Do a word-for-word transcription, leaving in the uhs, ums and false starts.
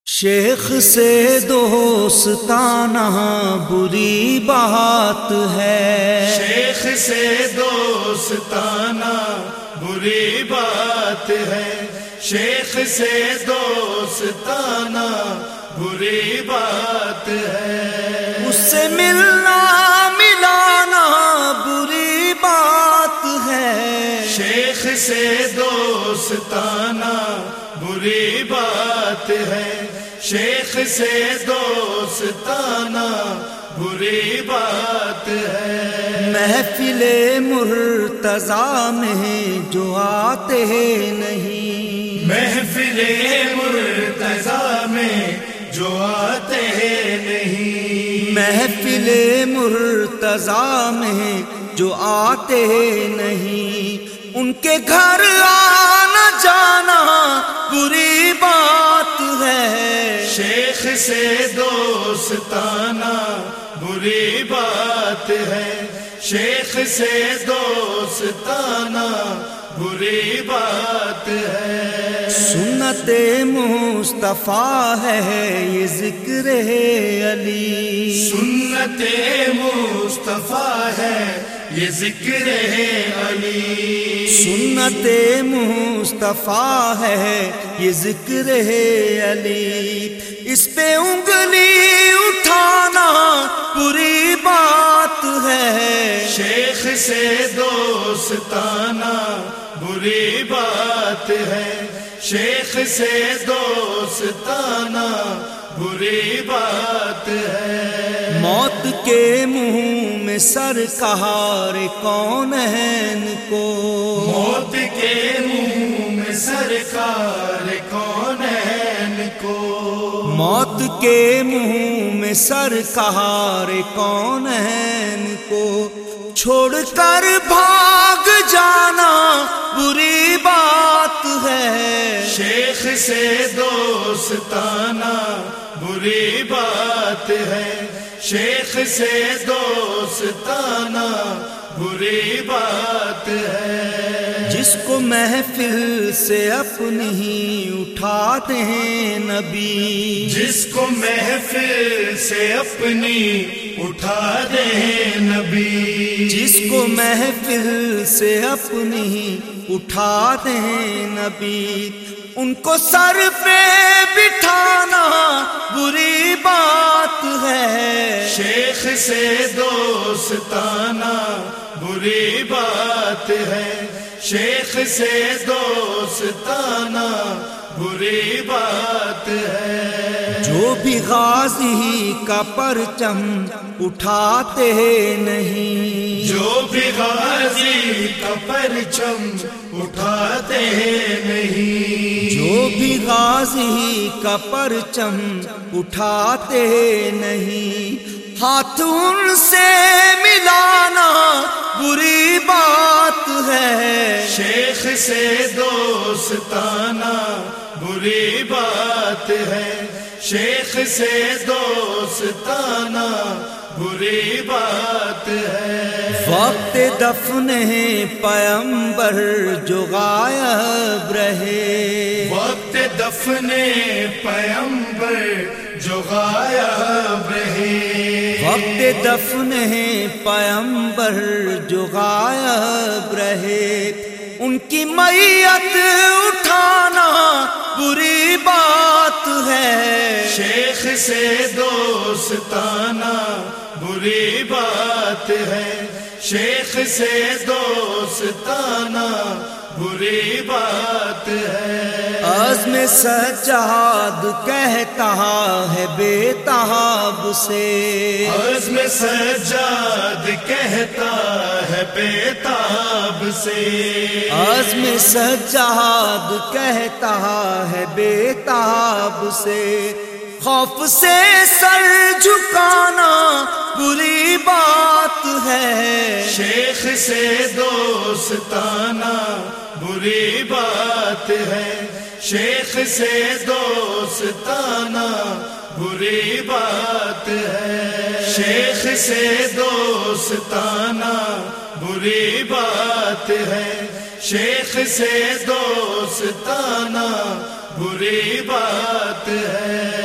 شیخ سے دوستانہ بری بات ہے، شیخ سے دوستانہ بری بات ہے، شیخ سے دوستانہ بری بات ہے، اس سے ملنا ملانا بری بات ہے، شیخ سے دوستانہ بری بات ہے، شیخ سے دوستانہ بری بات ہے، محفل مرتضیٰ میں جو آتے نہیں، محفل مرتضیٰ میں جو آتے نہیں، محفل مرتضیٰ میں جو آتے نہیں، ان کے گھر آنا جانا بری بات ہے، شیخ سے دوستانہ بری بات ہے، شیخ سے دوستانہ بری بات ہے، سنت مصطفیٰ ہے یہ ذکر علی، سنت مصطفیٰ ہے یہ ذکر علی، سنت مصطفیٰ ہے یہ ذکر علی، اس پہ انگلی اٹھانا بری بات ہے، شیخ سے دوستانہ بری بات ہے، شیخ سے دوستانہ بری بات ہے، موت کے منہ میں سرکار کونین کو، موت کے منہ میں سرکار کونین کو، موت کے منہ میں سرکار کونین کو چھوڑ کر بھاگ جانا بری بات ہے، شیخ سے دوستانہ بری بات ہے، شیخ سے دوستانہ بری بات ہے، جس کو محفل سے اپنی ہی اٹھاتے ہیں نبی، جس کو محفل سے اپنی اٹھا دے نبی، جس کو محفل سے اپنی ہی اٹھاتے ہیں نبی، ان کو سر پہ بٹھانا بری بات ہے، شیخ سے دوستانہ بری بات ہے، شیخ سے دوستانہ بری بات ہے، جو بھی غازی کا پرچم اٹھاتے نہیں، جو بھی غازی کا پرچم اٹھاتے نہیں، جو بھی غازی کا پرچم اٹھاتے نہیں، ہاتھ ان سے ملانا بری بات ہے، شیخ سے دوستانہ بری بات ہے، شیخ سے دوستانہ بری بات ہے، وقت دفن پیمبر جو غائب رہے، وقت دفن پیمبر جو غائب رہے، وقت دفن پیمبر جو غائب رہے، ان کی میت اٹھانا بری بات ہے، شیخ سے دوستانہ بری بات ہے، شیخ سے دوستانہ بری بات ہے، عزم سجاد کہتا ہے بے تاب سے، عزم سجاد کہتا ہے بے تاب سے، عزم سجاد کہتا ہے بے تاب سے، خوف سے سر جھکانا بری بات ہے، شیخ سے دوستانہ بری بات ہے، شیخ سے دوستانہ بری بات ہے، شیخ سے دوستانہ بری بات ہے، شیخ سے دوستانہ بری بات ہے۔